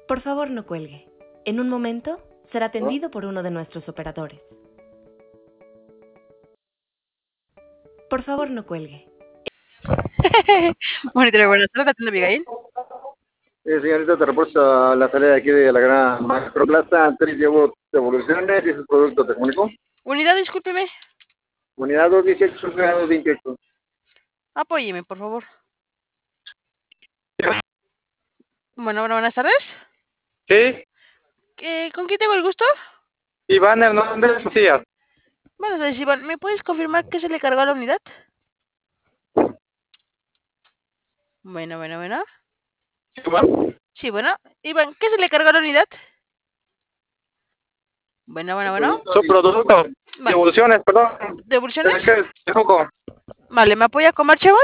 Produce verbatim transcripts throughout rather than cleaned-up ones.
Por favor, no cuelgue. En un momento será atendido por uno de nuestros operadores. Por favor, no cuelgue. Monitor, buenas tardes, atiende Abigail. Eh, señorita, te reporta la salida de aquí de la gran Macroplaza, tres llevo devoluciones y sus productos, ¿te comunico? Unidad, discúlpeme. Unidad dos dieciocho, grado veintiocho. Apóyeme, por favor. Bueno, bueno, buenas tardes. Sí, Eh, ¿Con quién tengo el gusto? Iván Hernández Macías. Buenas tardes, Iván. ¿Me puedes confirmar que se le cargó a la unidad? Bueno, bueno, bueno. Iván. Sí, bueno. Iván, ¿qué se le cargó a la unidad? Bueno, bueno, bueno. Su producto, Vale. devoluciones, perdón. ¿Devoluciones? De foco. Vale, ¿me apoya con marchemos?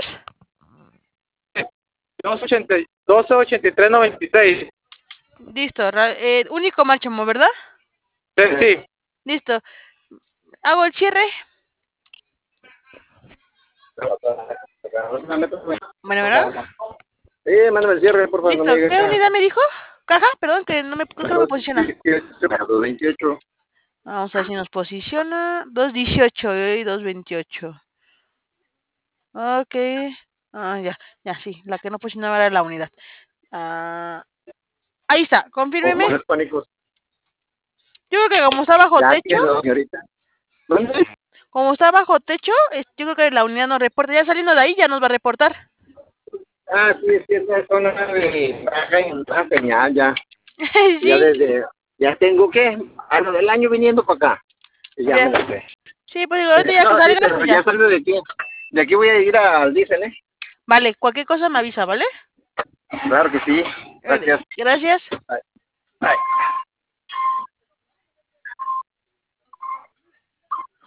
doce ochenta y tres noventa y seis. Listo. Eh, único marchamo, ¿verdad? Sí, sí. Listo. Hago el cierre. Bueno, bueno. Sí, mándame el cierre, por favor. Listo. No me ¿Qué unidad me dijo? Caja, perdón, que no me, creo que no me posiciona. dos veintiocho. Vamos a ver si nos posiciona. dos dieciocho y dos veintiocho. Ok. Ah, ya, ya, sí. La que no posicionaba era la unidad. Ah, ahí está, confírmeme. Yo creo que como está bajo ya techo. quedó, señorita. ¿Dónde? Como está bajo techo, yo creo que la unidad nos reporta. Ya saliendo de ahí ya nos va a reportar. Ah, sí, es que esa zona de baja en baja señal ya. Sí. Ya desde, ya tengo que, a lo del año viniendo para acá. Y ya Ya. me lo sé. Sí, pues digo, ahorita ya No, que sí, salga, pero pues ya ya. salgo de aquí. De aquí voy a ir al diésel, ¿eh? Vale, cualquier cosa me avisa, ¿vale? Claro que sí. Gracias. Gracias. Bye. Bye.